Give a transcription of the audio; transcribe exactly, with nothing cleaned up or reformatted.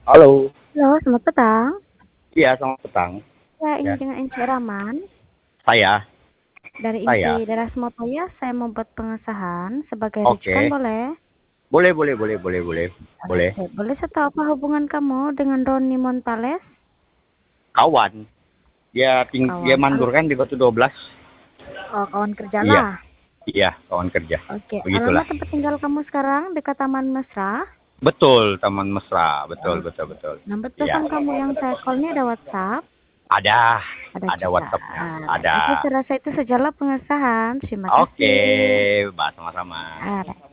Halo. Halo, selamat petang. Iya, selamat petang. Ya, ini Ya. dengan Inci Rahman. Saya. Dari Inti Saya. Darasmotaya, saya membuat pengesahan sebagai rujukan Oke. boleh? Boleh boleh boleh boleh boleh. Boleh. Oke, boleh saya tahu apa hubungan kamu dengan Roni Montales? Kawan. Dia ting dia Kawan. mandur Al- kan di Batu dua belas. oh, kawan kerja Iya. lah. Iya, kawan kerja. Oke, Begitulah. alamat tempat tinggal kamu sekarang dekat Taman Mesra? Betul, Taman Mesra. Betul, betul, Oke. betul. Nomor Iya. telepon kamu yang saya call ini ada WhatsApp? Ada. Ada Ada juga. WhatsApp-nya. Alright. Oke, Ada. saya rasa itu sejalan pengesahan. Terima Oke, kasih. Mbak, sama-sama. Alright.